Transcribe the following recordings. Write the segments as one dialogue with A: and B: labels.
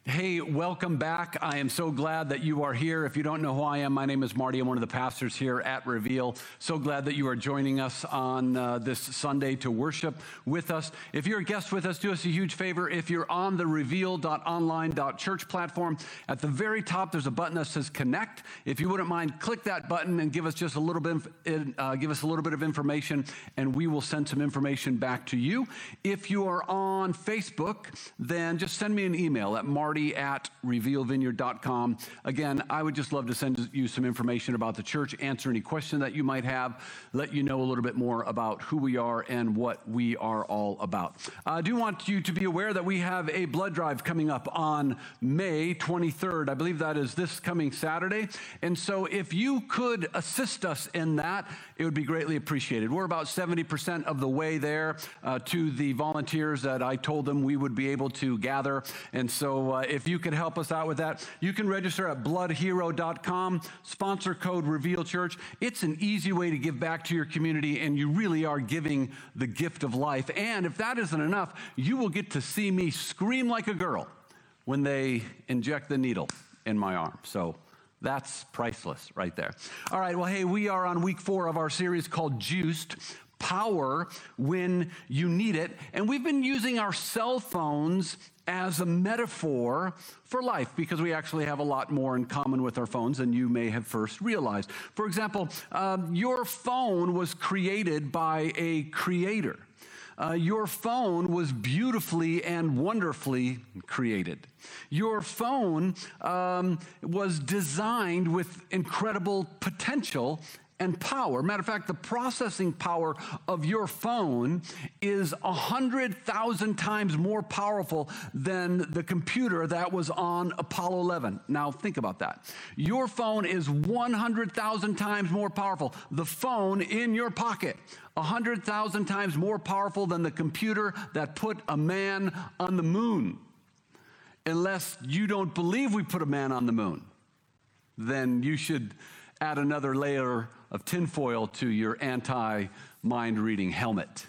A: Hey, welcome back. I am so glad that you are here. If you don't know who I am, my name is Marty. I'm one of the pastors here at Reveal. So glad that you are joining us on this Sunday to worship with us. If you're a guest with us, do us a huge favor. If you're on the reveal.online.church platform, at the very top, there's a button that says Connect. If you wouldn't mind, click that button and give us just a little bit, give us a little bit of information, and we will send some information back to you. If you are on Facebook, then just send me an email at marty@revealvineyard.com. Again, I would just love to send you some information about the church, answer any question that you might have, let you know a little bit more about who we are and what we are all about. I do want you to be aware that we have a blood drive coming up on May 23rd. I believe that is this coming Saturday. And so if you could assist us in that, it would be greatly appreciated. We're about 70% of the way there to the volunteers that I told them we would be able to gather. And so if you could help us out with that, you can register at bloodhero.com, sponsor code Reveal Church. It's an easy way to give back to your community, and you really are giving the gift of life. And if that isn't enough, you will get to see me scream like a girl when they inject the needle in my arm. So that's priceless right there. All right, well, hey, we are on week 4 of our series called Juiced, Power When You Need It. And we've been using our cell phones as a metaphor for life because we actually have a lot more in common with our phones than you may have first realized. For example, your phone was created by a creator. Your phone was beautifully and wonderfully created. Your phone was designed with incredible potential and power. Matter of fact, the processing power of your phone is 100,000 times more powerful than the computer that was on Apollo 11. Now, think about that. Your phone is 100,000 times more powerful. The phone in your pocket, 100,000 times more powerful than the computer that put a man on the moon. Unless you don't believe we put a man on the moon, then you should add another layer of tinfoil to your anti-mind reading helmet.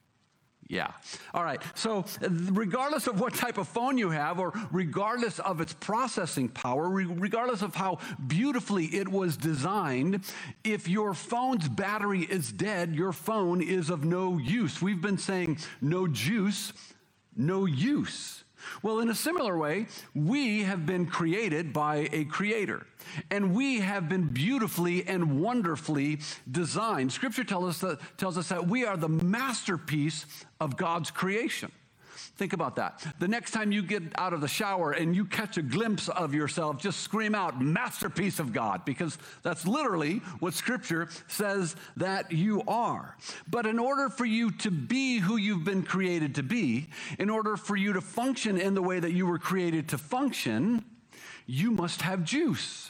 A: Yeah. All right. So regardless of what type of phone you have, or regardless of its processing power, regardless of how beautifully it was designed, if your phone's battery is dead, your phone is of no use. We've been saying no juice, no use. Well, in a similar way, we have been created by a creator, and we have been beautifully and wonderfully designed. Scripture tells us that we are the masterpiece of God's creation. Think about that. The next time you get out of the shower and you catch a glimpse of yourself, just scream out, "Masterpiece of God," because that's literally what Scripture says that you are. But in order for you to be who you've been created to be, in order for you to function in the way that you were created to function, you must have juice.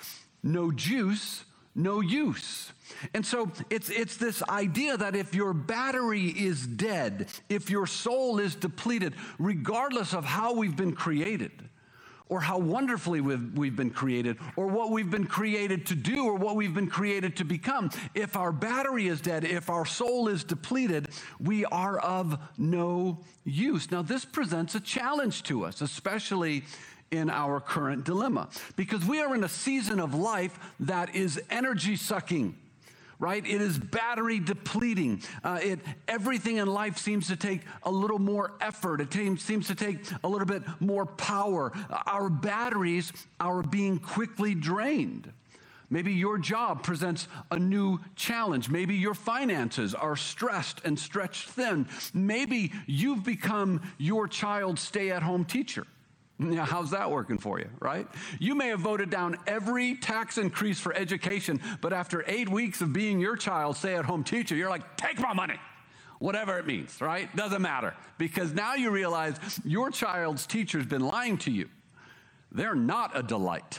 A: No juice, no use. And so it's this idea that if your battery is dead, if your soul is depleted, regardless of how we've been created, or how wonderfully we've been created, or what we've been created to do, or what we've been created to become, if our battery is dead, if our soul is depleted, we are of no use. Now, this presents a challenge to us, especially in our current dilemma, because we are in a season of life that is energy sucking. Right? It is battery depleting. Everything in life seems to take a little more effort. It seems to take a little bit more power. Our batteries are being quickly drained. Maybe your job presents a new challenge. Maybe your finances are stressed and stretched thin. Maybe you've become your child's stay-at-home teacher. Now, how's that working for you, right? You may have voted down every tax increase for education, but after 8 weeks of being your child's stay-at-home teacher, you're like, take my money, whatever it means, right? Doesn't matter, because now you realize your child's teacher's been lying to you. They're not a delight.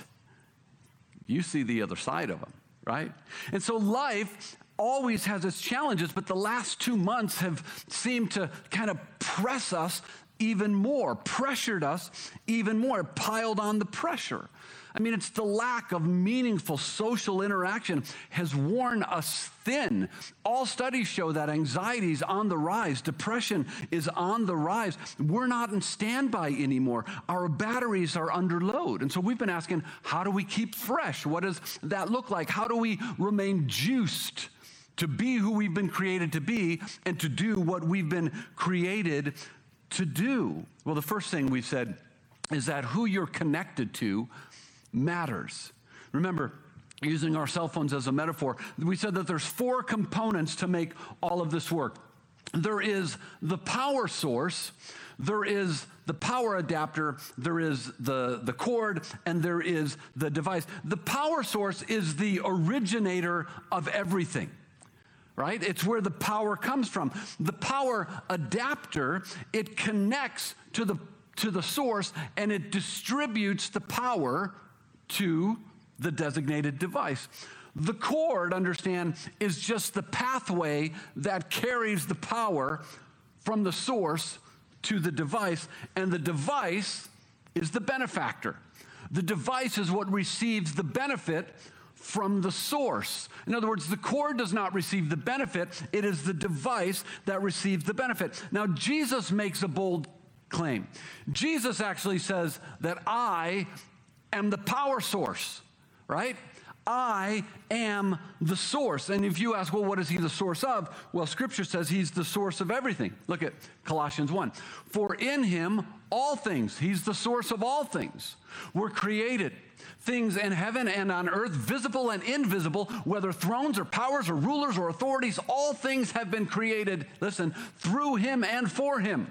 A: You see the other side of them, right? And so life always has its challenges, but the last 2 months have seemed to kind of press us even more, pressured us even more, piled on the pressure. I mean, it's the lack of meaningful social interaction has worn us thin. All studies show that anxiety is on the rise. Depression is on the rise. We're not in standby anymore. Our batteries are under load. And so we've been asking, how do we keep fresh? What does that look like? How do we remain juiced to be who we've been created to be and to do what we've been created to do? Well, the first thing we've said is that who you're connected to matters. Remember, using our cell phones as a metaphor, we said that there's 4 components to make all of this work. There is the power source, there is the power adapter, there is the cord, and there is the device. The power source is the originator of everything, right? It's where the power comes from. The power adapter, it connects to the source, and it distributes the power to the designated device. The cord, understand, is just the pathway that carries the power from the source to the device, and the device is the benefactor. The device is what receives the benefit from the source. In other words, the cord does not receive the benefit, it is the device that receives the benefit. Now, Jesus makes a bold claim. Jesus actually says that I am the power source, right? I am the source. And if you ask, well, what is he the source of? Well, Scripture says he's the source of everything. Look at Colossians 1. For in him all things, he's the source of all things, were created. Things in heaven and on earth, visible and invisible, whether thrones or powers or rulers or authorities, all things have been created, listen, through him and for him.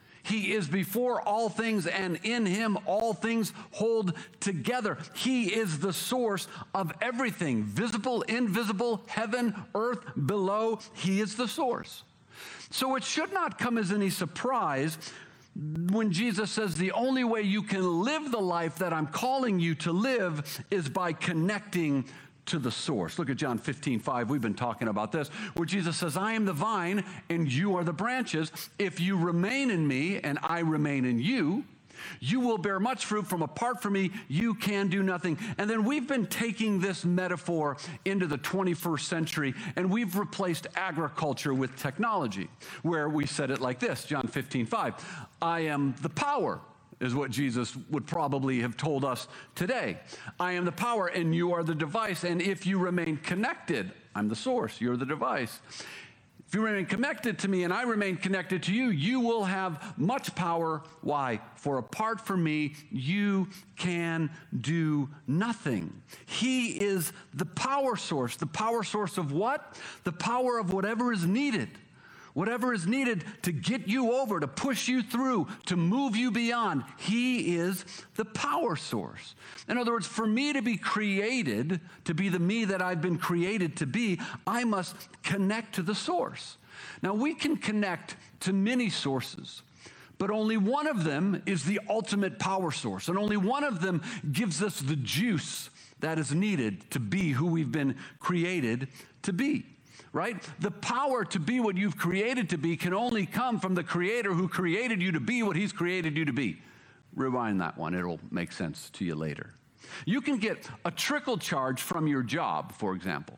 A: He is before all things, and in him all things hold together. He is the source of everything, visible, invisible, heaven, earth, below. He is the source. So it should not come as any surprise when Jesus says the only way you can live the life that I'm calling you to live is by connecting to the source. Look at John 15:5. We've been talking about this, where Jesus says, I am the vine and you are the branches. If you remain in me and I remain in you, you will bear much fruit. From apart from me, you can do nothing. And then we've been taking this metaphor into the 21st century, and we've replaced agriculture with technology, where we said it like this, John 15:5. I am the power, is what Jesus would probably have told us today. I am the power and you are the device. And if you remain connected, I'm the source, you're the device. If you remain connected to me and I remain connected to you, you will have much power. Why? For apart from me, you can do nothing. He is the power source. The power source of what? The power of whatever is needed. Whatever is needed to get you over, to push you through, to move you beyond. He is the power source. In other words, for me to be created, to be the me that I've been created to be, I must connect to the source. Now, we can connect to many sources, but only one of them is the ultimate power source, and only one of them gives us the juice that is needed to be who we've been created to be. Right? The power to be what you've created to be can only come from the Creator who created you to be what He's created you to be. Rewind that one. It'll make sense to you later. You can get a trickle charge from your job, for example.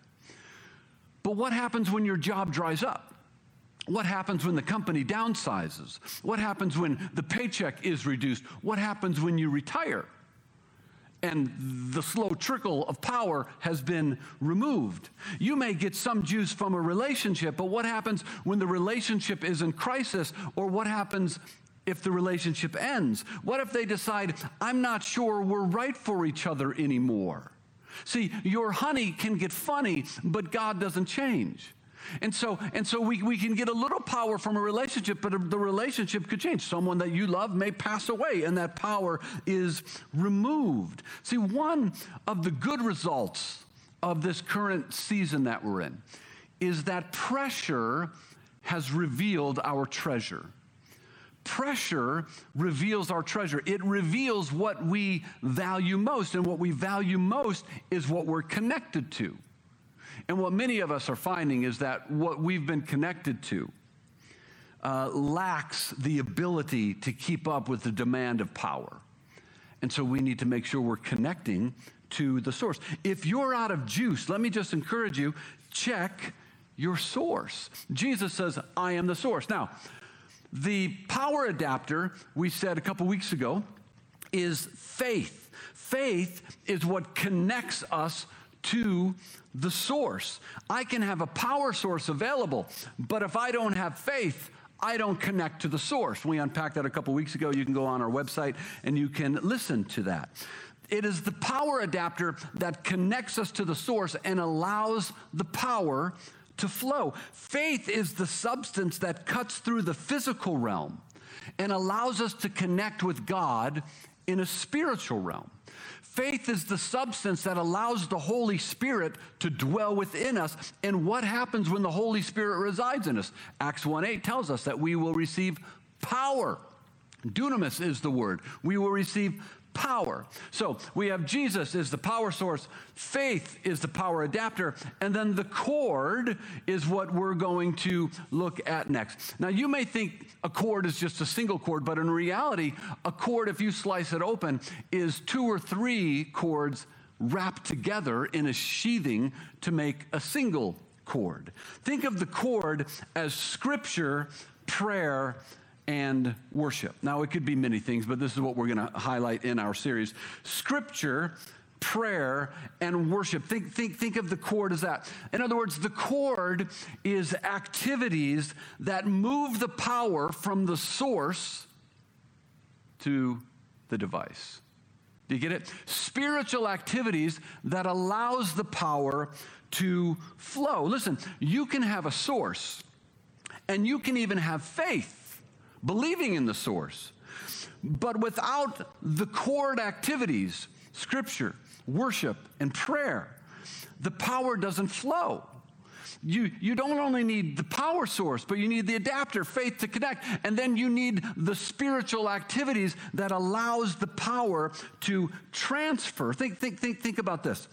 A: But what happens when your job dries up? What happens when the company downsizes? What happens when the paycheck is reduced? What happens when you retire and the slow trickle of power has been removed? You may get some juice from a relationship, but what happens when the relationship is in crisis? Or what happens if the relationship ends? What if they decide, I'm not sure we're right for each other anymore? See, your honey can get funny, but God doesn't change. And so we can get a little power from a relationship, but the relationship could change. Someone that you love may pass away, and that power is removed. See, one of the good results of this current season that we're in is that pressure has revealed our treasure. Pressure reveals our treasure. It reveals what we value most, and what we value most is what we're connected to. And what many of us are finding is that what we've been connected to lacks the ability to keep up with the demand of power. And so we need to make sure we're connecting to the source. If you're out of juice, let me just encourage you, check your source. Jesus says, I am the source. Now, the power adapter, we said a couple weeks ago, is faith. Faith is what connects us to the source. I can have a power source available, but if I don't have faith, I don't connect to the source. We unpacked that a couple weeks ago. You can go on our website and you can listen to that. It is the power adapter that connects us to the source and allows the power to flow. Faith is the substance that cuts through the physical realm and allows us to connect with God in a spiritual realm. Faith is the substance that allows the Holy Spirit to dwell within us. And what happens when the Holy Spirit resides in us? Acts 1:8 tells us that we will receive power. Dunamis is the word. We will receive power. So we have Jesus is the power source, faith is the power adapter, and then the cord is what we're going to look at next. Now you may think a cord is just a single cord, but in reality, a cord, if you slice it open, is 2 or 3 cords wrapped together in a sheathing to make a single cord. Think of the cord as scripture, prayer, and worship. Now, it could be many things, but this is what we're going to highlight in our series. Scripture, prayer, and worship. Think of the cord as that. In other words, the cord is activities that move the power from the source to the device. Do you get it? Spiritual activities that allows the power to flow. Listen, you can have a source, and you can even have faith, believing in the source. But without the cord activities, scripture, worship, and prayer, the power doesn't flow. You don't only need the power source, but you need the adapter, faith, to connect. And then you need the spiritual activities that allows the power to transfer. Think about this.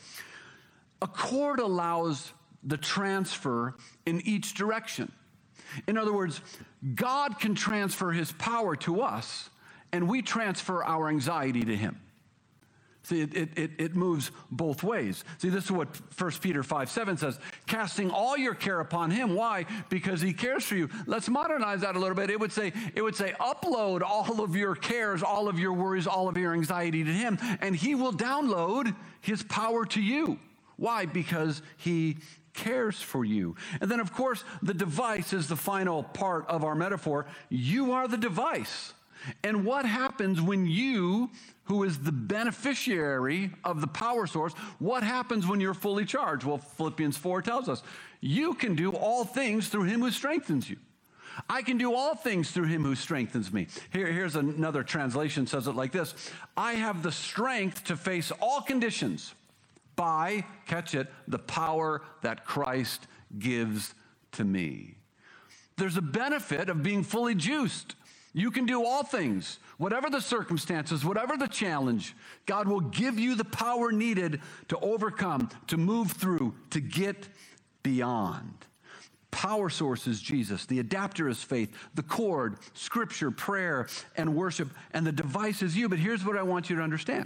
A: A cord allows the transfer in each direction. In other words, God can transfer his power to us, and we transfer our anxiety to him. See, it moves both ways. See, this is what 1 Peter 5:7 says, casting all your care upon him. Why? Because he cares for you. Let's modernize that a little bit. It would say, upload all of your cares, all of your worries, all of your anxiety to him, and he will download his power to you. Why? Because he cares for you. And then, of course, the device is the final part of our metaphor. You are the device. And what happens when you, who is the beneficiary of the power source, what happens when you're fully charged? Well, Philippians 4 tells us, you can do all things through him who strengthens you. I can do all things through him who strengthens me. Here's another translation, says it like this. I have the strength to face all conditions by, catch it, the power that Christ gives to me. There's a benefit of being fully juiced. You can do all things, whatever the circumstances, whatever the challenge. God will give you the power needed to overcome, to move through, to get beyond. Power source is Jesus. The adapter is faith. The cord, scripture, prayer, and worship. And the device is you. But here's what I want you to understand.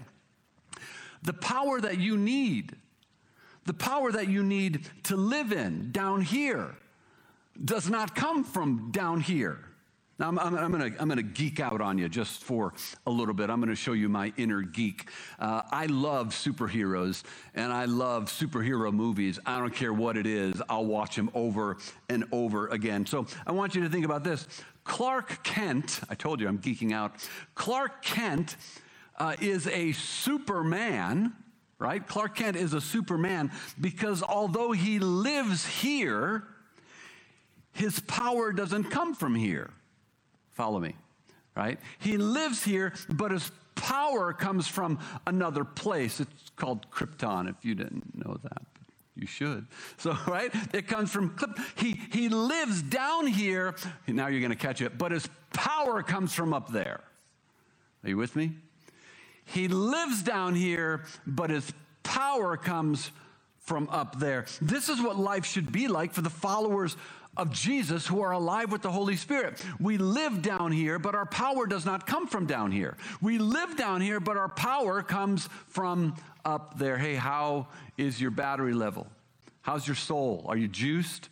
A: The power that you need to live in down here does not come from down here. Now, I'm going to geek out on you just for a little bit. I'm going to show you my inner geek. I love superheroes, and I love superhero movies. I don't care what it is. I'll watch them over and over again. So I want you to think about this. Clark Kent, I told you I'm geeking out. Clark Kent is a Superman, right? Clark Kent is a Superman because although he lives here, his power doesn't come from here. Follow me, right? He lives here, but his power comes from another place. It's called Krypton, if you didn't know that. You should. So, right? It comes from, he lives down here. Now you're going to catch it. But his power comes from up there. Are you with me? He lives down here, but his power comes from up there. This is what life should be like for the followers of Jesus who are alive with the Holy Spirit. We live down here, but our power does not come from down here. We live down here, but our power comes from up there. Hey, how is your battery level? How's your soul? Are you juiced?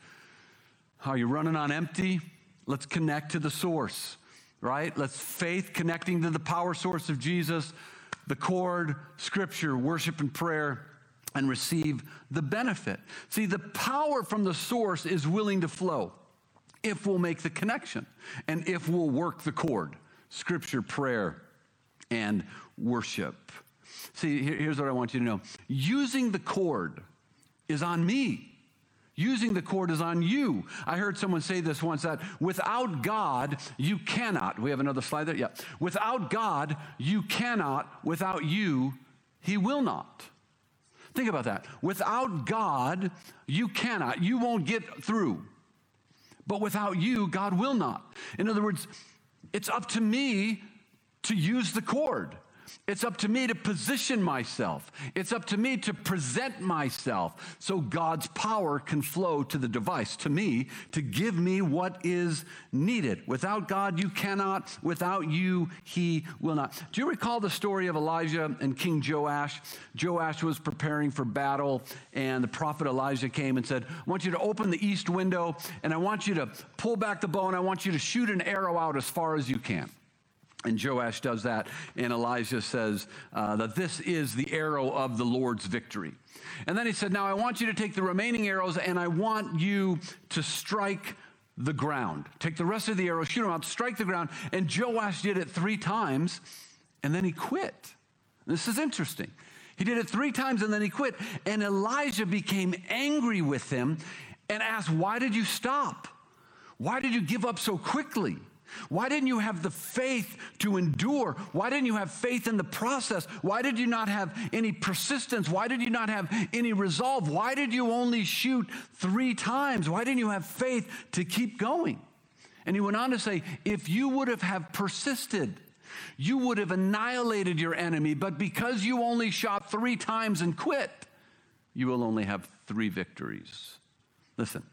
A: Are you running on empty? Let's connect to the source, right? Let's faith connecting to the power source of Jesus, the cord, Scripture, worship and prayer, and receive the benefit. See, the power from the source is willing to flow if we'll make the connection and if we'll work the cord, Scripture, prayer, and worship. See, here's what I want you to know. Using the cord is on me. Using the cord is on you. I heard someone say this once, that without God, you cannot. We have another slide there? Yeah. Without God, you cannot. Without you, He will not. Think about that. Without God, you cannot. You won't get through. But without you, God will not. In other words, it's up to me to use the cord. It's up to me to position myself. It's up to me to present myself so God's power can flow to the device, to me, to give me what is needed. Without God, you cannot. Without you, He will not. Do you recall the story of Elijah and King Joash? Joash was preparing for battle, and the prophet Elijah came and said, I want you to open the east window, and I want you to pull back the bow, and I want you to shoot an arrow out as far as you can. And Joash does that, and Elijah says that this is the arrow of the Lord's victory. And then he said, now I want you to take the remaining arrows, and I want you to strike the ground. Take the rest of the arrows, shoot them out, strike the ground. And Joash did it 3 times, and then he quit. This is interesting. He did it 3 times, and then he quit. And Elijah became angry with him and asked, why did you stop? Why did you give up so quickly? Why didn't you have the faith to endure? Why didn't you have faith in the process? Why did you not have any persistence? Why did you not have any resolve? Why did you only shoot 3 times? Why didn't you have faith to keep going? And he went on to say, if you would have persisted, you would have annihilated your enemy. But because you only shot 3 times and quit, you will only have 3 victories. Listen.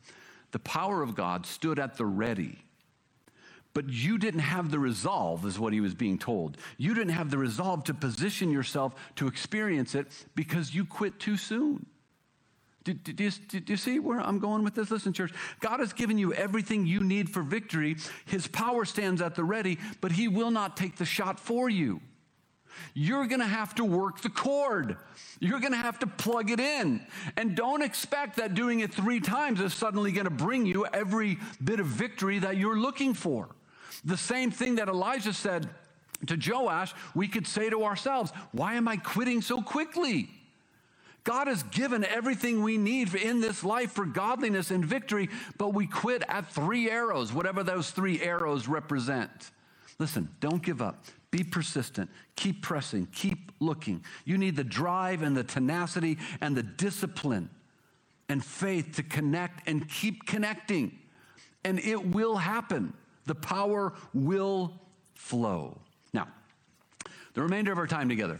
A: The power of God stood at the ready. But you didn't have the resolve, is what he was being told. You didn't have the resolve to position yourself to experience it because you quit too soon. Do you see where I'm going with this? Listen, church, God has given you everything you need for victory. His power stands at the ready, but He will not take the shot for you. You're going to have to work the cord. You're going to have to plug it in. And don't expect that doing it 3 times is suddenly going to bring you every bit of victory that you're looking for. The same thing that Elijah said to Joash, we could say to ourselves, why am I quitting so quickly? God has given everything we need in this life for godliness and victory, but we quit at 3 arrows, whatever those 3 arrows represent. Listen, don't give up. Be persistent. Keep pressing. Keep looking. You need the drive and the tenacity and the discipline and faith to connect and keep connecting. And it will happen. The power will flow. Now, the remainder of our time together,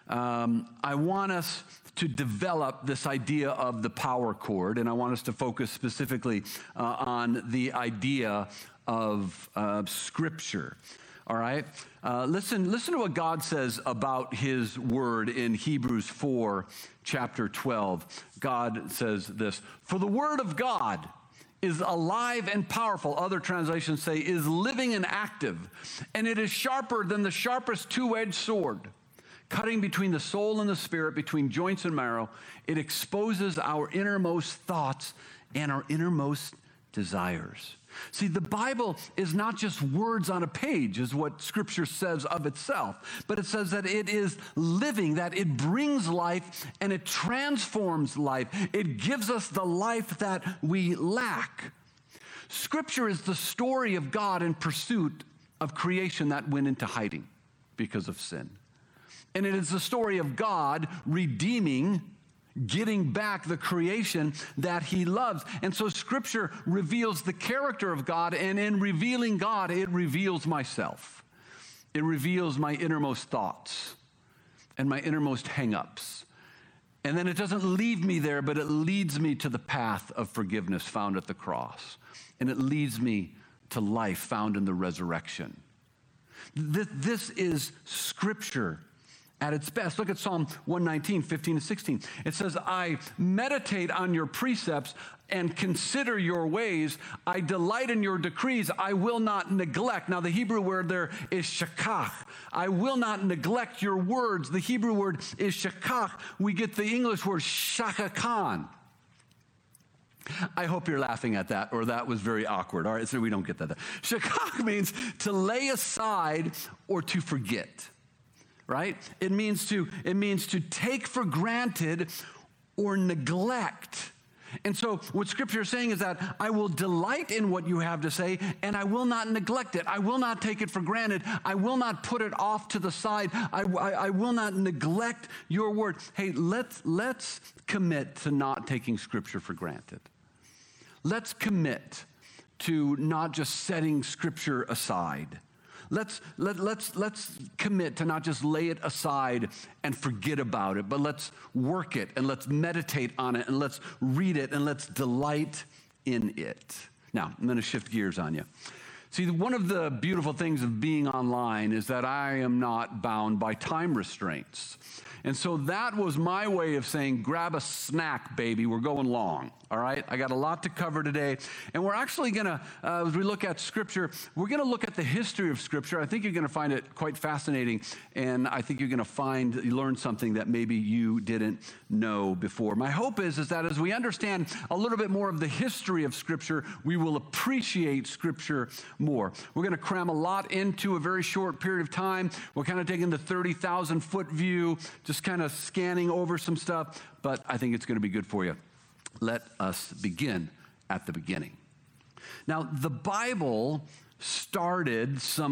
A: I want us to develop this idea of the power cord, and I want us to focus specifically on the idea of Scripture. All right? Listen to what God says about His word in Hebrews 4, chapter 12. God says this, for the word of God is alive and powerful. Other translations say is living and active, and it is sharper than the sharpest 2-edged sword, cutting between the soul and the spirit, between joints and marrow. It exposes our innermost thoughts and our innermost desires. See, the Bible is not just words on a page, is what Scripture says of itself, but it says that it is living, that it brings life and it transforms life. It gives us the life that we lack. Scripture is the story of God in pursuit of creation that went into hiding because of sin. And it is the story of God redeeming, getting back the creation that He loves. And so Scripture reveals the character of God, and in revealing God, it reveals myself. It reveals my innermost thoughts and my innermost hang-ups. And then it doesn't leave me there, but it leads me to the path of forgiveness found at the cross. And it leads me to life found in the resurrection. This is Scripture at its best. Look at Psalm 119, 15 and 16. It says, I meditate on your precepts and consider your ways. I delight in your decrees. I will not neglect. Now, the Hebrew word there is shakach. I will not neglect your words. The Hebrew word is shakach. We get the English word shakakan. I hope you're laughing at that, or that was very awkward. All right, so we don't get that. Shakach means to lay aside or to forget, right? It means to take for granted or neglect. And so what Scripture is saying is that I will delight in what you have to say, and I will not neglect it. I will not take it for granted. I will not put it off to the side. I will not neglect your word. Hey, let's commit to not taking Scripture for granted. Let's commit to not just setting Scripture aside. Let's commit to not just lay it aside and forget about it, but let's work it and let's meditate on it and let's read it and let's delight in it. Now, I'm going to shift gears on you. See, one of the beautiful things of being online is that I am not bound by time restraints. And so that was my way of saying, grab a snack, baby. We're going long, all right? I got a lot to cover today. And we're actually going to, as we look at Scripture, we're going to look at the history of Scripture. I think you're going to find it quite fascinating. And I think you're going to learn something that maybe you didn't know before. My hope is that as we understand a little bit more of the history of Scripture, we will appreciate Scripture more. We're going to cram a lot into a very short period of time. We're kind of taking the 30,000-foot view, just kind of scanning over some stuff, but I think it's going to be good for you. Let us begin at the beginning. Now, the Bible started some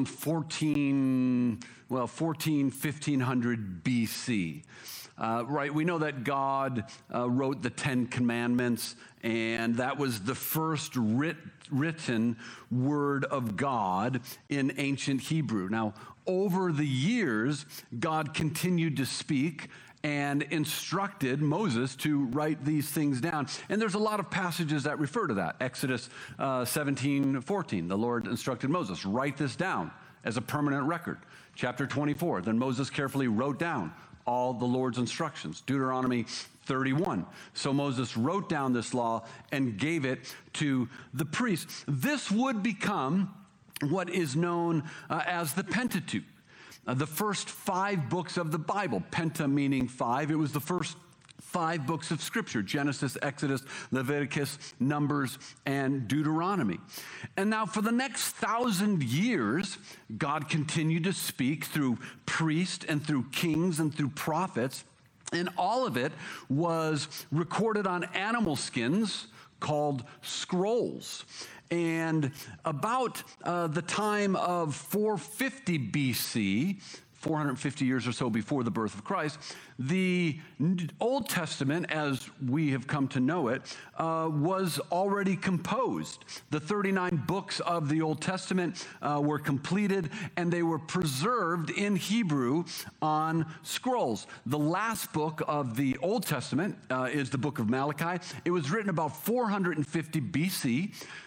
A: 1500 BC. Right, we know that God wrote the Ten Commandments, and that was the first written word of God in ancient Hebrew. Now, over the years, God continued to speak and instructed Moses to write these things down. And there's a lot of passages that refer to that. Exodus 17:14, the Lord instructed Moses, write this down as a permanent record. Chapter 24, then Moses carefully wrote down all the Lord's instructions. Deuteronomy 31. So Moses wrote down this law and gave it to the priests. This would become what is known as the Pentateuch, the first 5 books of the Bible. Penta meaning 5. It was the first 5 books of Scripture: Genesis, Exodus, Leviticus, Numbers, and Deuteronomy. And now for the next 1,000 years, God continued to speak through priests and through kings and through prophets, and all of it was recorded on animal skins called scrolls. And about the time of 450 BC, 450 years or so before the birth of Christ, the Old Testament, as we have come to know it, was already composed. The 39 books of the Old Testament were completed, and they were preserved in Hebrew on scrolls. The last book of the Old Testament is the book of Malachi. It was written about 450 BC.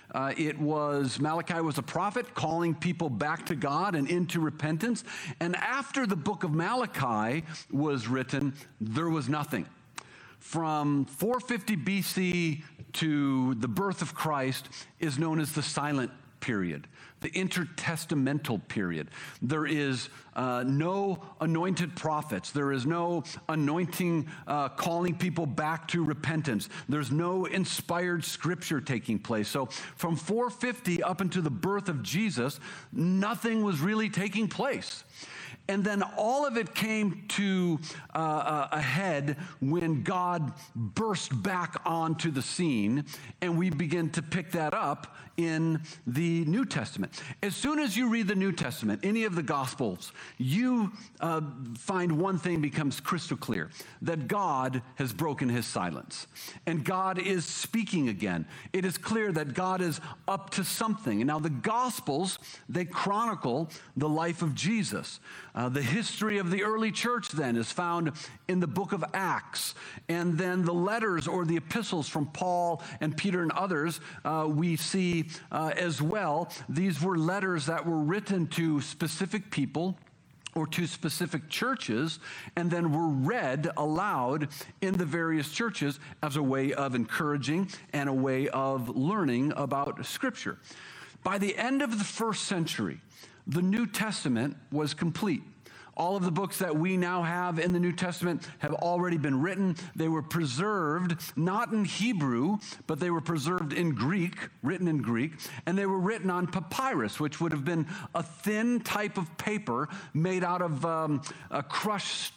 A: Malachi was a prophet calling people back to God and into repentance. And after the book of Malachi was written, there was nothing. From 450 BC to the birth of Christ is known as the silent period, the intertestamental period. There is no anointed prophets. There is no anointing, calling people back to repentance. There's no inspired Scripture taking place. So from 450 up until the birth of Jesus, nothing was really taking place. And then all of it came to a head when God burst back onto the scene, and we begin to pick that up in the New Testament. As soon as you read the New Testament, any of the Gospels, you find one thing becomes crystal clear, that God has broken his silence, and God is speaking again. It is clear that God is up to something. And now the Gospels, they chronicle the life of Jesus. The history of the early church then is found in the book of Acts. And then the letters or the epistles from Paul and Peter and others we see as well. These were letters that were written to specific people or to specific churches, and then were read aloud in the various churches as a way of encouraging and a way of learning about Scripture. By the end of the first century, the New Testament was complete. All of the books that we now have in the New Testament have already been written. They were preserved, not in Hebrew, but they were preserved in Greek, written in Greek, and they were written on papyrus, which would have been a thin type of paper made out of a crushed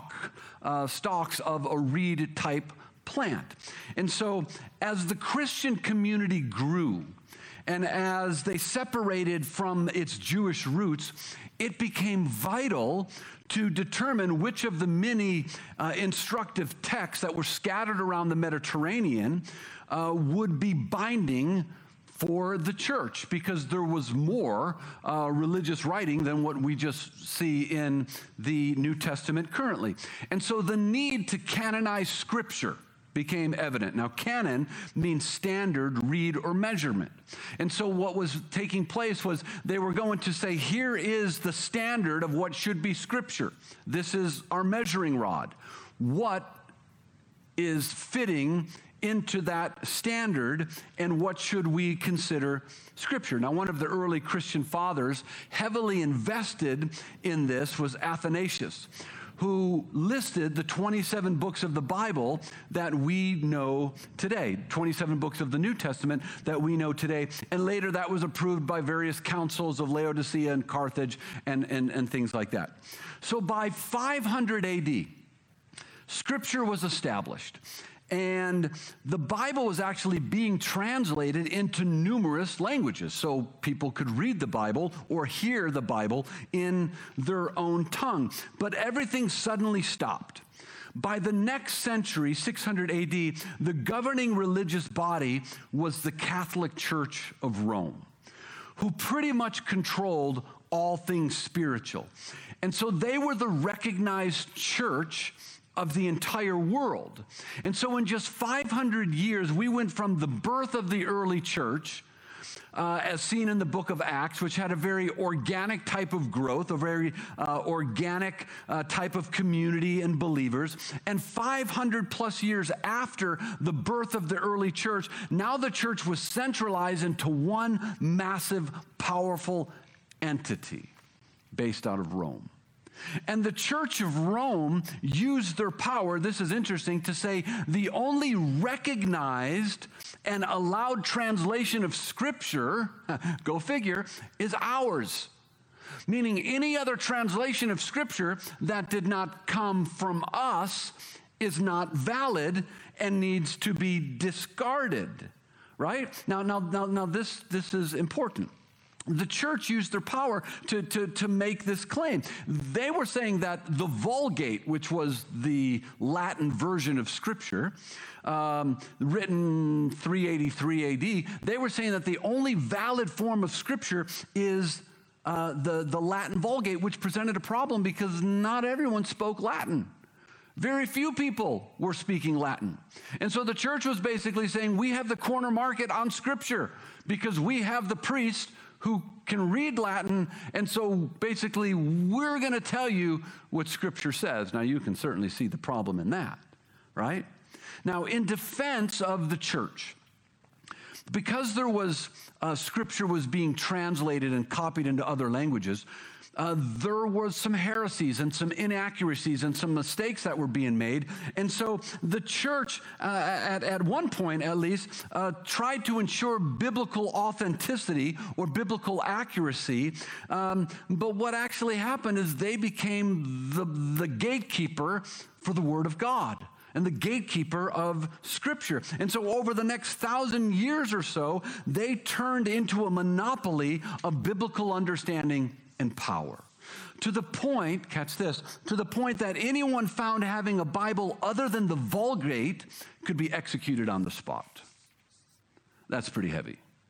A: stalks of a reed-type plant. And so as the Christian community grew, and as they separated from its Jewish roots, it became vital to determine which of the many instructive texts that were scattered around the Mediterranean would be binding for the church, because there was more religious writing than what we just see in the New Testament currently. And so the need to canonize Scripture became evident. Now, canon means standard, read, or measurement. And so what was taking place was they were going to say, here is the standard of what should be Scripture. This is our measuring rod. What is fitting into that standard, and what should we consider Scripture? Now, one of the early Christian fathers heavily invested in this was Athanasius, who listed the 27 books of the Bible that we know today, 27 books of the New Testament that we know today. And later that was approved by various councils of Laodicea and Carthage and things like that. So by 500 AD, Scripture was established. And the Bible was actually being translated into numerous languages, so people could read the Bible or hear the Bible in their own tongue. But everything suddenly stopped. By the next century, 600 AD, the governing religious body was the Catholic Church of Rome, who pretty much controlled all things spiritual. And so they were the recognized church of the entire world. And so in just 500 years, we went from the birth of the early church, as seen in the book of Acts, which had a very organic type of growth, a very organic type of community and believers. And 500 plus years after the birth of the early church, now the church was centralized into one massive, powerful entity based out of Rome. And the Church of Rome used their power, this is interesting, to say the only recognized and allowed translation of Scripture, go figure, is ours. Meaning any other translation of Scripture that did not come from us is not valid and needs to be discarded, right? Now this is important. The church used their power to make this claim. They were saying that the Vulgate, which was the Latin version of Scripture, written 383 AD, they were saying that the only valid form of Scripture is the Latin Vulgate, which presented a problem because not everyone spoke Latin. Very few people were speaking Latin. And so the church was basically saying, we have the corner market on Scripture because we have the priest who can read Latin, and so basically we're going to tell you what Scripture says. Now, you can certainly see the problem in that, right? Now, in defense of the church, because there was Scripture was being translated and copied into other languages, there was some heresies and some inaccuracies and some mistakes that were being made. And so the church, at one point at least, tried to ensure biblical authenticity or biblical accuracy. But what actually happened is they became the gatekeeper for the Word of God and the gatekeeper of Scripture. And so over the next 1,000 years or so, they turned into a monopoly of biblical understanding and power. To the point, catch this, to the point that anyone found having a Bible other than the Vulgate could be executed on the spot. That's pretty heavy.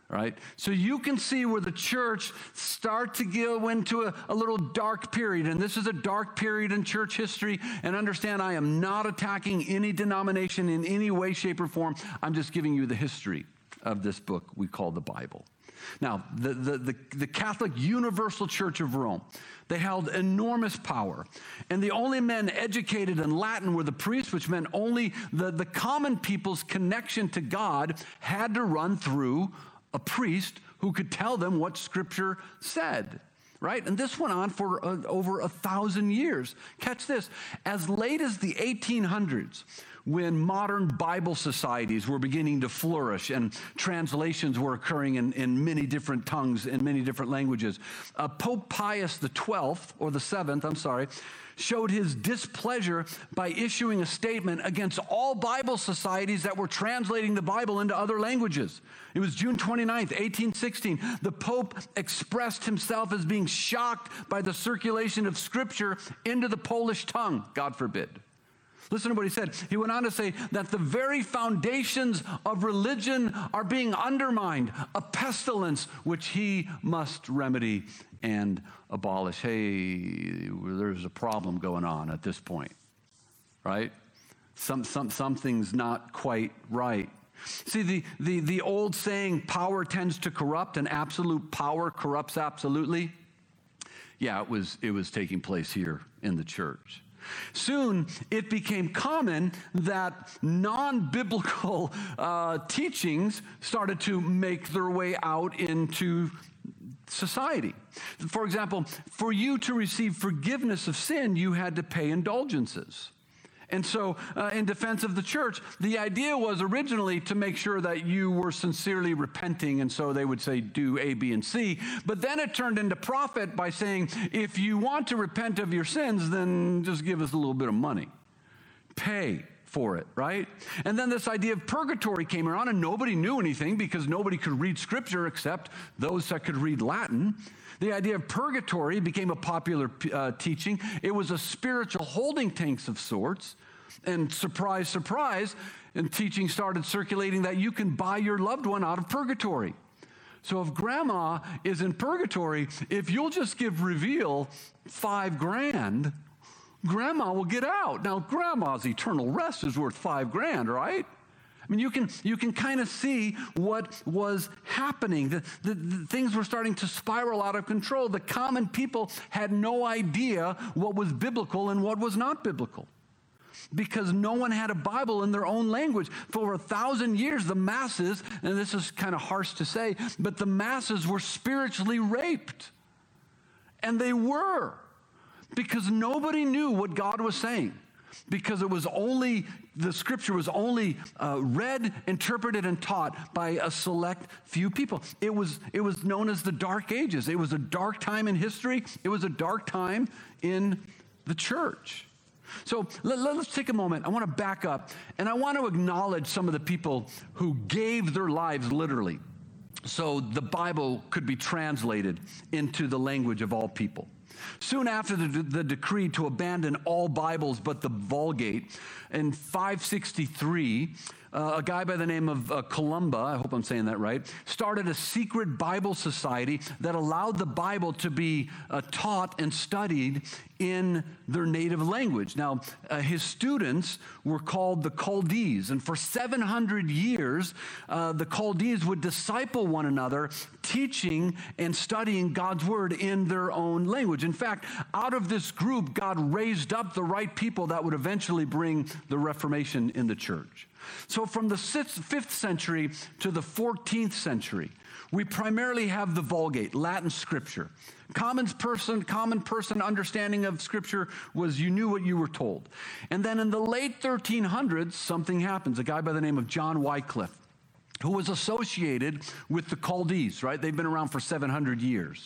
A: right? So you can see where the church start to go into a little dark period, and this is a dark period in church history, and understand I am not attacking any denomination in any way, shape, or form. I'm just giving you the history of this book we call the Bible. Now, the Catholic Universal Church of Rome, they held enormous power. And the only men educated in Latin were the priests, which meant only the common people's connection to God had to run through a priest who could tell them what Scripture said, right? And this went on for over 1,000 years. Catch this. As late as the 1800s, when modern Bible societies were beginning to flourish and translations were occurring in many different tongues, in many different languages, Pope Pius the 12th, or the 7th, I'm sorry, showed his displeasure by issuing a statement against all Bible societies that were translating the Bible into other languages. It was June 29th, 1816. The Pope expressed himself as being shocked by the circulation of Scripture into the Polish tongue. God forbid. Listen to what he said. He went on to say that the very foundations of religion are being undermined, a pestilence which he must remedy and abolish. Hey, there's a problem going on at this point, right? Something's not quite right. See, the old saying, power tends to corrupt and absolute power corrupts absolutely. Yeah, it was taking place here in the church. Soon, it became common that non-biblical teachings started to make their way out into society. For example, for you to receive forgiveness of sin, you had to pay indulgences. And so, in defense of the church, the idea was originally to make sure that you were sincerely repenting, and so they would say, do A, B, and C. But then it turned into profit by saying, if you want to repent of your sins, then just give us a little bit of money. Pay for it, right? And then this idea of purgatory came around, and nobody knew anything because nobody could read Scripture except those that could read Latin. The idea of purgatory became a popular teaching. It was a spiritual holding tank of sorts. And surprise, surprise, and teaching started circulating that you can buy your loved one out of purgatory. So if grandma is in purgatory, if you'll just give Reveal $5,000, grandma will get out. Now, grandma's eternal rest is worth $5,000, right? I mean, you can kind of see what was happening. The things were starting to spiral out of control. The common people had no idea what was biblical and what was not biblical, because no one had a Bible in their own language. For over 1,000 years, the masses, and this is kind of harsh to say, but the masses were spiritually raped. And they were, because nobody knew what God was saying. Because the Scripture was only read, interpreted, and taught by a select few people. It was known as the Dark Ages. It was a dark time in history. It was a dark time in the church. So let's take a moment. I want to back up, and I want to acknowledge some of the people who gave their lives literally so the Bible could be translated into the language of all people. Soon after the decree to abandon all Bibles but the Vulgate, in 563, a guy by the name of Columba, I hope I'm saying that right, started a secret Bible society that allowed the Bible to be taught and studied in their native language. Now, his students were called the Chaldees, and for 700 years, the Chaldees would disciple one another, teaching and studying God's Word in their own language. In fact, out of this group, God raised up the right people that would eventually bring the Reformation in the church. So from the 5th century to the 14th century, we primarily have the Vulgate, Latin Scripture. Common person understanding of Scripture was you knew what you were told. And then in the late 1300s, something happens. A guy by the name of John Wycliffe, who was associated with the Chaldees, right? They've been around for 700 years.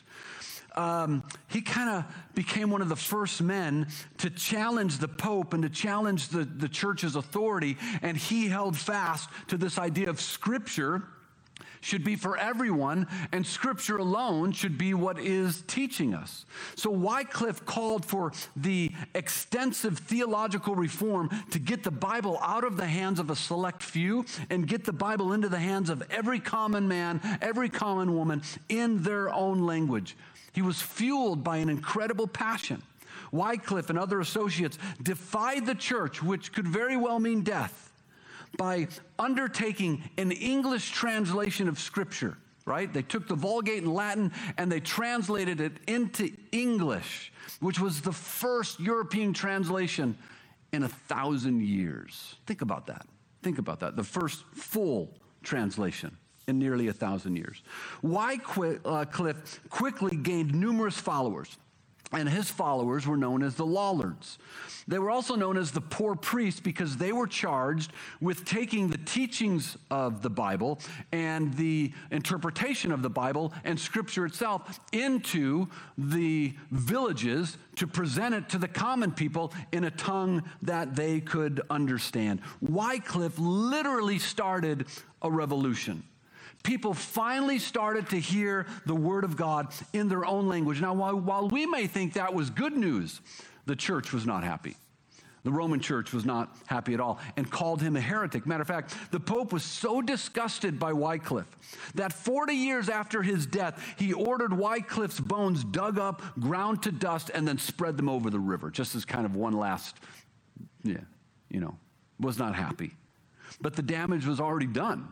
A: He kind of became one of the first men to challenge the Pope and to challenge the church's authority, and he held fast to this idea of Scripture should be for everyone, and Scripture alone should be what is teaching us. So Wycliffe called for the extensive theological reform to get the Bible out of the hands of a select few and get the Bible into the hands of every common man, every common woman in their own language. He was fueled by an incredible passion. Wycliffe and other associates defied the church, which could very well mean death, by undertaking an English translation of Scripture, right? They took the Vulgate in Latin and they translated it into English, which was the first European translation in 1,000 years. Think about that. Think about that. The first full translation in nearly 1,000 years. Wycliffe quickly gained numerous followers, and his followers were known as the Lollards. They were also known as the poor priests because they were charged with taking the teachings of the Bible and the interpretation of the Bible and Scripture itself into the villages to present it to the common people in a tongue that they could understand. Wycliffe literally started a revolution. People finally started to hear the Word of God in their own language. Now, while we may think that was good news, the church was not happy. The Roman church was not happy at all and called him a heretic. Matter of fact, the Pope was so disgusted by Wycliffe that 40 years after his death, he ordered Wycliffe's bones dug up, ground to dust, and then spread them over the river, just as kind of one last, was not happy. But the damage was already done.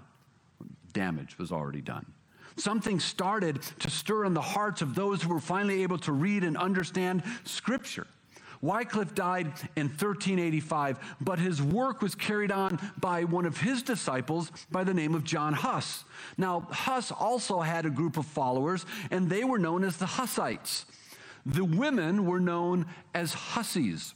A: Something started to stir in the hearts of those who were finally able to read and understand Scripture. Wycliffe died in 1385, but his work was carried on by one of his disciples by the name of John Huss. Now, Huss also had a group of followers, and they were known as the Hussites. The women were known as Hussies.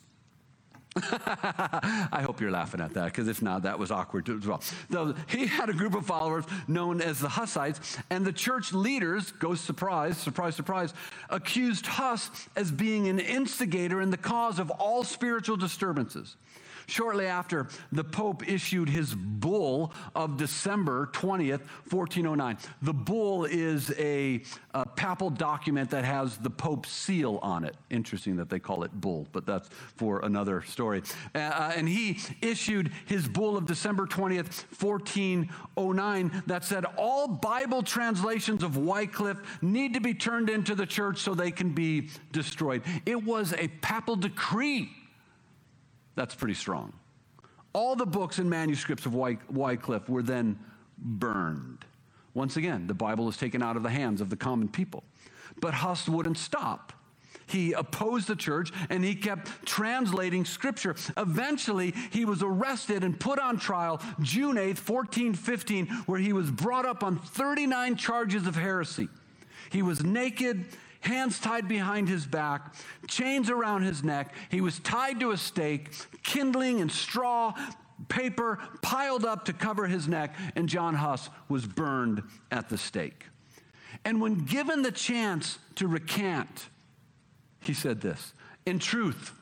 A: I hope you're laughing at that, because if not, that was awkward as well. So he had a group of followers known as the Hussites, and the church leaders, surprise, accused Huss as being an instigator in the cause of all spiritual disturbances. Shortly after, the Pope issued his bull of December 20th, 1409. The bull is a papal document that has the Pope's seal on it. Interesting that they call it bull, but that's for another story. And he issued his bull of December 20th, 1409, that said all Bible translations of Wycliffe need to be turned into the church so they can be destroyed. It was a papal decree. That's pretty strong. All the books and manuscripts of Wycliffe were then burned. Once again, the Bible is taken out of the hands of the common people. But Huss wouldn't stop. He opposed the church, and he kept translating Scripture. Eventually, he was arrested and put on trial June 8th, 1415, where he was brought up on 39 charges of heresy. He was naked, hands tied behind his back, chains around his neck. He was tied to a stake, kindling and straw, paper piled up to cover his neck, and John Huss was burned at the stake. And when given the chance to recant, he said this, in the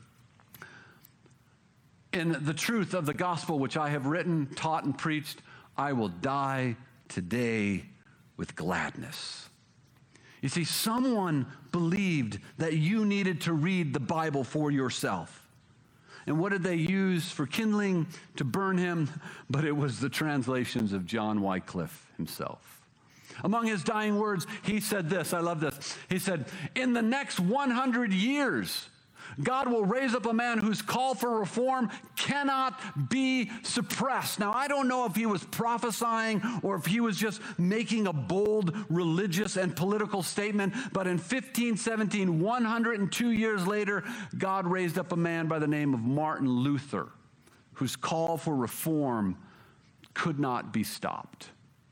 A: truth of the gospel which I have written, taught, and preached, I will die today with gladness. You see, someone believed that you needed to read the Bible for yourself. And what did they use for kindling to burn him? But it was the translations of John Wycliffe himself. Among his dying words, he said this, I love this. He said, in the next 100 years, God will raise up a man whose call for reform cannot be suppressed. Now, I don't know if he was prophesying or if he was just making a bold religious and political statement, but in 1517, 102 years later, God raised up a man by the name of Martin Luther, whose call for reform could not be stopped.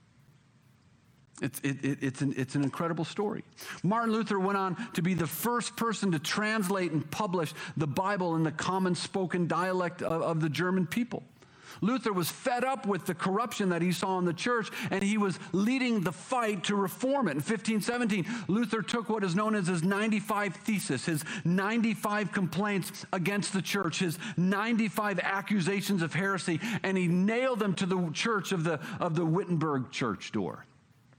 A: It's an incredible story. Martin Luther went on to be the first person to translate and publish the Bible in the common spoken dialect of the German people. Luther was fed up with the corruption that he saw in the church, and he was leading the fight to reform it. In 1517, Luther took what is known as his 95 Thesis, his 95 complaints against the church, his 95 accusations of heresy, and he nailed them to the church of the Wittenberg church door.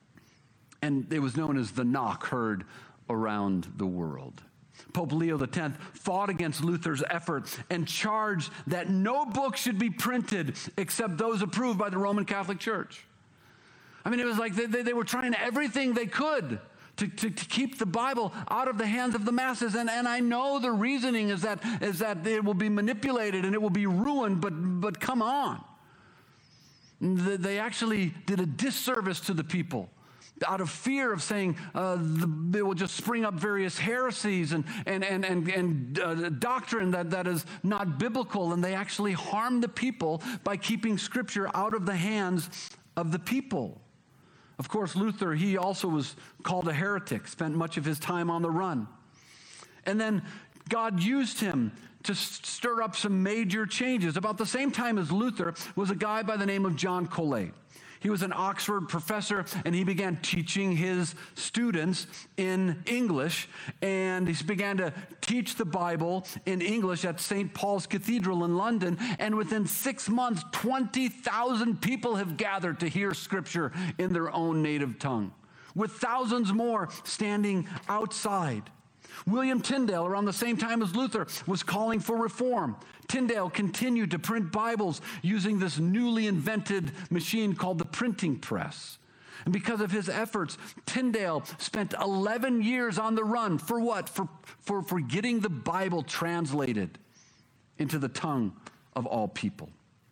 A: And it was known as the knock heard around the world. Pope Leo X fought against Luther's effort and charged that no book should be printed except those approved by the Roman Catholic Church. I mean, it was like they were trying everything they could to keep the Bible out of the hands of the masses. And I know the reasoning is that it will be manipulated and it will be ruined, but come on. They actually did a disservice to the people out of fear of saying they will just spring up various heresies and doctrine that is not biblical, and they actually harm the people by keeping Scripture out of the hands of the people. Of course, Luther, he also was called a heretic, spent much of his time on the run. And then God used him to stir up some major changes. About the same time as Luther was a guy by the name of John Colet. He was an Oxford professor, and he began teaching his students in English, and he began to teach the Bible in English at St. Paul's Cathedral in London, and within 6 months, 20,000 people have gathered to hear Scripture in their own native tongue, with thousands more standing outside. William Tyndale, around the same time as Luther, was calling for reform. Tyndale continued to print Bibles using this newly invented machine called the printing press. And because of his efforts, Tyndale spent 11 years on the run. For what? For getting the Bible translated into the tongue of all people.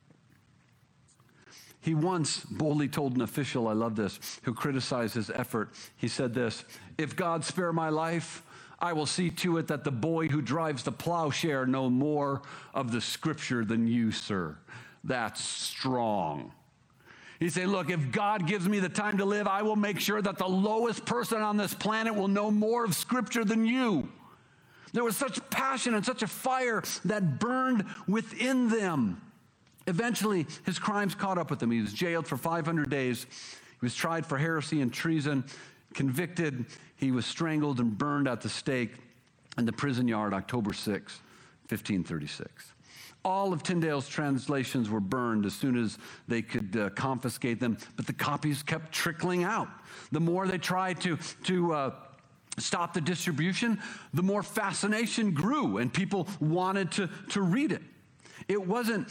A: He once boldly told an official, I love this, who criticized his effort. He said this: "If God spare my life, I will see to it that the boy who drives the plowshare know more of the Scripture than you, sir." That's strong. He said, look, if God gives me the time to live, I will make sure that the lowest person on this planet will know more of Scripture than you. There was such passion and such a fire that burned within them. Eventually, his crimes caught up with him. He was jailed for 500 days. He was tried for heresy and treason, convicted. He was strangled and burned at the stake in the prison yard October 6, 1536. All of Tyndale's translations were burned as soon as they could confiscate them, but the copies kept trickling out. The more they tried to stop the distribution, the more fascination grew, and people wanted to read it. It wasn't,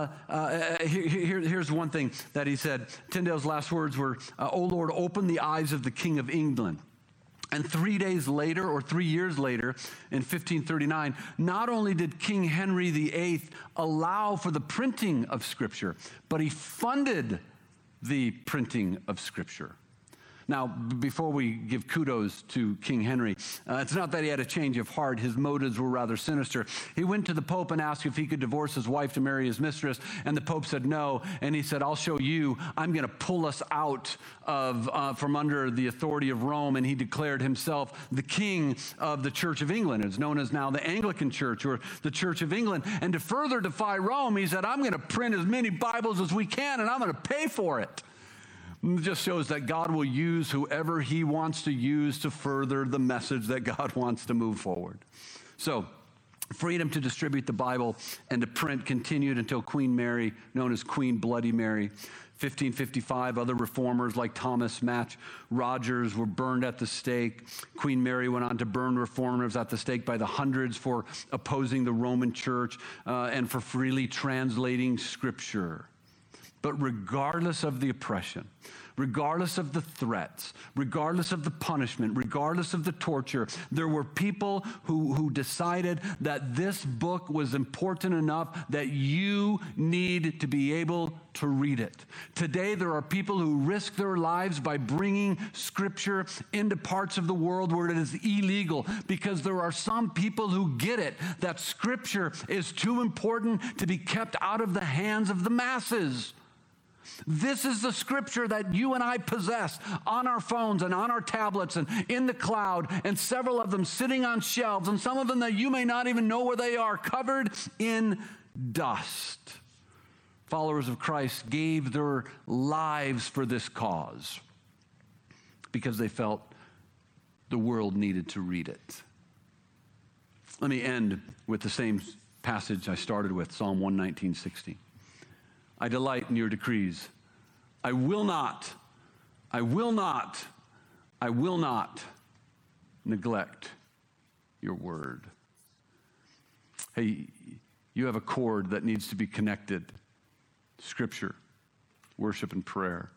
A: here's one thing that he said. Tyndale's last words were, "O Lord, open the eyes of the King of England." And 3 years later, in 1539, not only did King Henry VIII allow for the printing of Scripture, but he funded the printing of Scripture. Now, before we give kudos to King Henry, it's not that he had a change of heart. His motives were rather sinister. He went to the Pope and asked if he could divorce his wife to marry his mistress, and the Pope said no. And he said, "I'll show you. I'm going to pull us out from under the authority of Rome." And he declared himself the king of the Church of England. It's known as now the Anglican Church, or the Church of England. And to further defy Rome, he said, "I'm going to print as many Bibles as we can, and I'm going to pay for it." It just shows that God will use whoever he wants to use to further the message that God wants to move forward. So, freedom to distribute the Bible and to print continued until Queen Mary, known as Queen Bloody Mary. 1555, other reformers like Thomas Match Rogers were burned at the stake. Queen Mary went on to burn reformers at the stake by the hundreds for opposing the Roman Church and for freely translating Scripture. But regardless of the oppression, regardless of the threats, regardless of the punishment, regardless of the torture, there were people who decided that this book was important enough that you need to be able to read it. Today, there are people who risk their lives by bringing Scripture into parts of the world where it is illegal, because there are some people who get it, that Scripture is too important to be kept out of the hands of the masses. This is the Scripture that you and I possess on our phones and on our tablets and in the cloud, and several of them sitting on shelves, and some of them that you may not even know where they are, covered in dust. Followers of Christ gave their lives for this cause because they felt the world needed to read it. Let me end with the same passage I started with, Psalm 119:60. I delight in your decrees. I will not I will not neglect your word. Hey, you have a cord that needs to be connected. Scripture, worship, and prayer.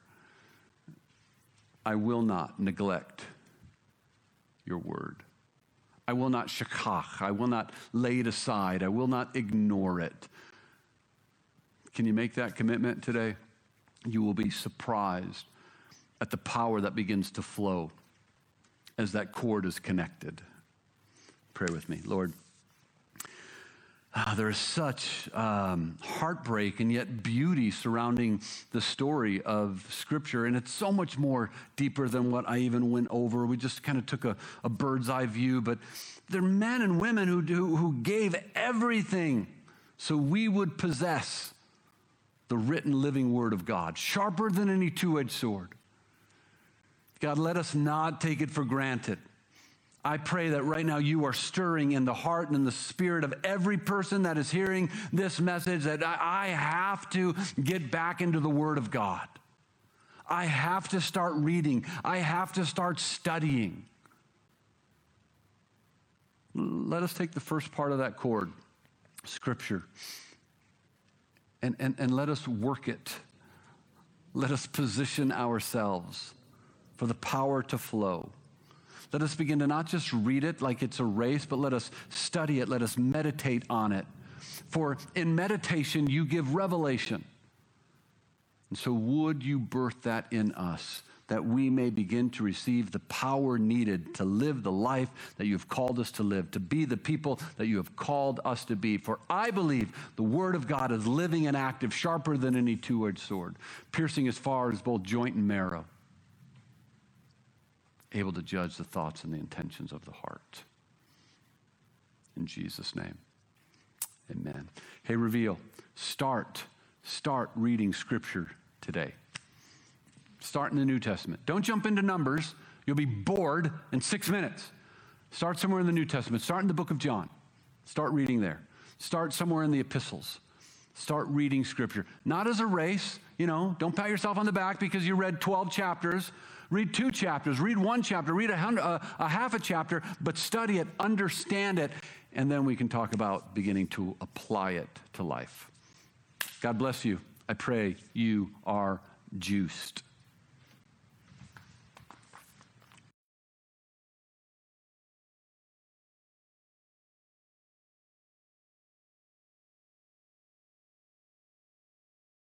A: I will not neglect your word. I will not shakach. I will not lay it aside. I will not ignore it. Can you make that commitment today? You will be surprised at the power that begins to flow as that cord is connected. Pray with me. Lord, there is such heartbreak and yet beauty surrounding the story of Scripture, and it's so much more deeper than what I even went over. We just kind of took a bird's eye view, but they're men and women who gave everything so we would possess the written living word of God, sharper than any two-edged sword. God, let us not take it for granted. I pray that right now you are stirring in the heart and in the spirit of every person that is hearing this message that I have to get back into the Word of God. I have to start reading. I have to start studying. Let us take the first part of that cord, Scripture, and let us work it. Let us position ourselves for the power to flow. Let us begin to not just read it like it's a race, but let us study it. Let us meditate on it. For in meditation, you give revelation. And so would you birth that in us, that we may begin to receive the power needed to live the life that you have called us to live, to be the people that you have called us to be. For I believe the Word of God is living and active, sharper than any two-edged sword, piercing as far as both joint and marrow, able to judge the thoughts and the intentions of the heart. In Jesus' name, amen. Hey, Reveal, start reading Scripture today. Start in the New Testament. Don't jump into Numbers. You'll be bored in 6 minutes. Start somewhere in the New Testament. Start in the book of John. Start reading there. Start somewhere in the epistles. Start reading Scripture. Not as a race, don't pat yourself on the back because you read 12 chapters. Read 2 chapters, read 1 chapter, read a half a chapter, but study it, understand it, and then we can talk about beginning to apply it to life. God bless you. I pray you are juiced.